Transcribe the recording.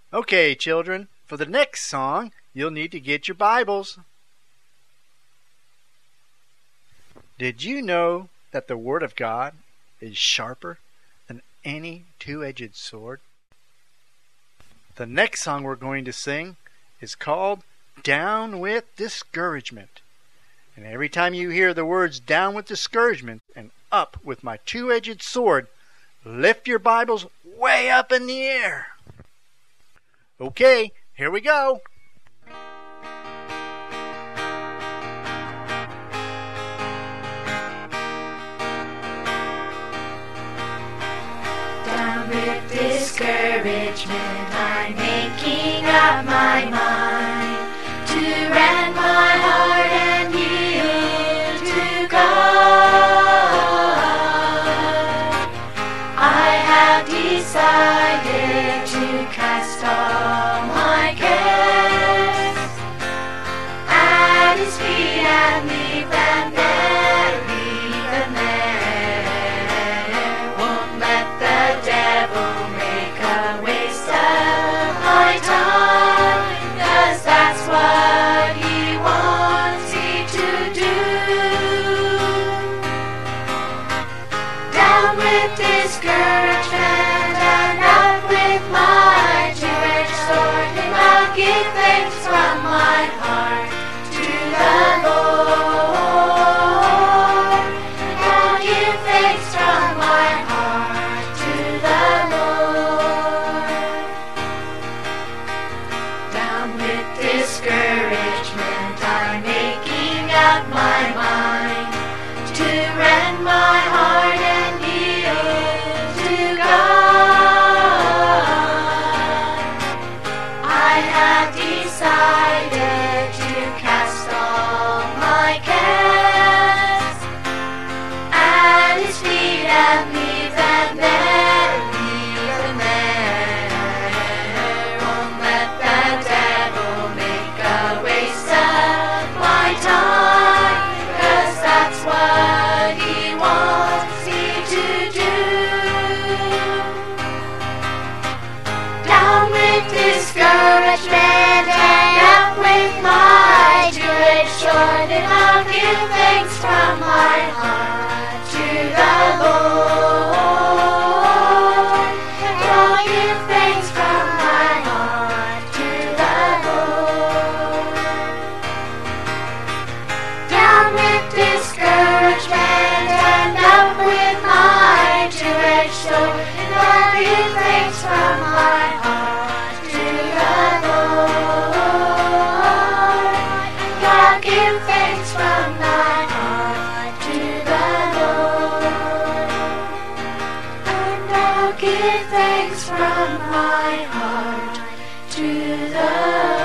Okay, children, for the next song, you'll need to get your Bibles. Did you know that the Word of God is sharper than any two-edged sword? The next song we're going to sing is called Down with Discouragement. And every time you hear the words down with discouragement and up with my two-edged sword, lift your Bibles way up in the air. Okay, here we go. Down with discouragement, I'm making up my mind to rend my heart and yield to God. I have decided to cast all my cares at His feet and leave them there, leave them there. Won't let the devil make a waste of my time, 'cause that's what he wants me to do. Down with discouragement and up with my two-edged sword, and I'll give thanks from my heart to the Lord. I'll give thanks from my heart to the Lord. Down with discouragement, I'm making up my mind to rend my heart and yield to God. I have decided to cast all my cares at His feet and leave them there, leave them there. Won't let the devil make a waste of my time, 'cause that's what he wants me to do. Down with discouragement and up with my two-edged sword, and I'll give thanks from my heart to the Lord. I'll give thanks from my heart to the Lord. Down with discouragement and up with my two-edged sword, and I'll give thanks from my heart to the Lord. And I'll give thanks from my heart to the Lord. And I'll give thanks from my heart to the